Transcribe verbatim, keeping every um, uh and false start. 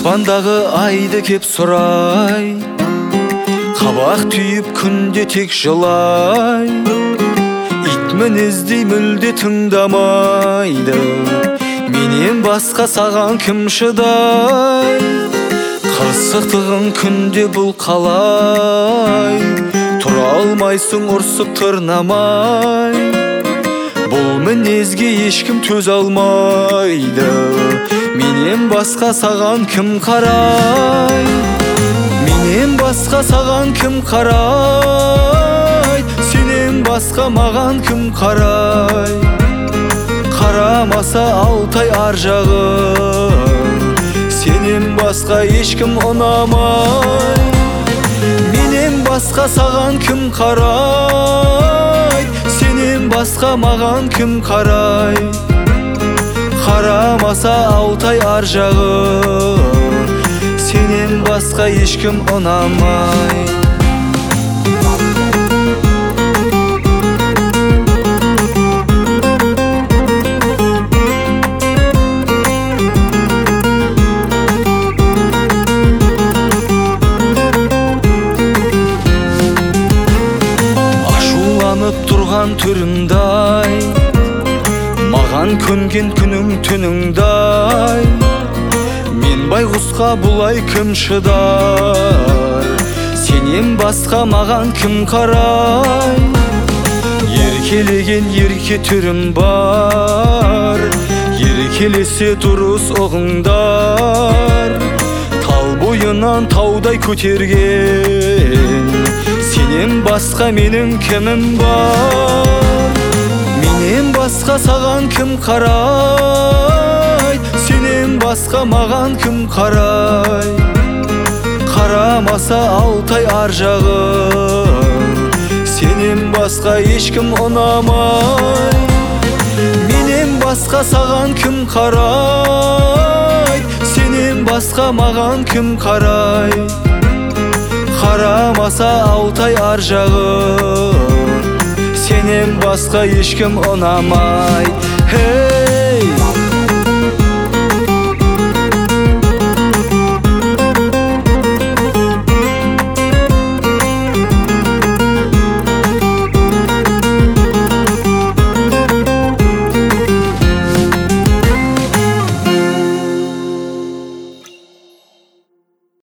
Аспандағы айды кеп сұрай, қабақ түйіп күнде тек жылай. Ит мінездей мүлде тыңдамайды, менен басқа саған кім шыдай. Қырсықтығың күнде бұл қалай, тұра алмайсың ұрсып тырнамай. Бұл мінезге ешкім төзе алмайды, менен басқа саған кім қарай. Менен басқа саған кім қарай, сенен басқа маған кім қарай. Қарамаса алтай ар жағын, сенен басқа ешкім ұнамай. Менен басқа саған кім қарай, сенен басқа маған кім қарай. Қарамаса алтай ар жағын, сенен басқа ешкім ұнамай. Тұрған түріңдай, маған көнген күнің түніңдай. Мен байғұсқа бұлай кім шыдар, сенен басқа маған кім қарай. Еркелеген ерке түрім бар, еркелесе дұрыс ұғыңдар. Тал бойынан таудай көтерген, сенен басқа менің кімім бар. Менен басқа саған кім қарай, сенен басқа маған кім қарай. Қарамаса алтай ар жағын, сенен басқа ешкім ұнамай. Менен басқа саған кім қарай, сенен басқа маған кім қарай. Қарамаса алтай ар жағын, сенен басқа ешкім ұнамай.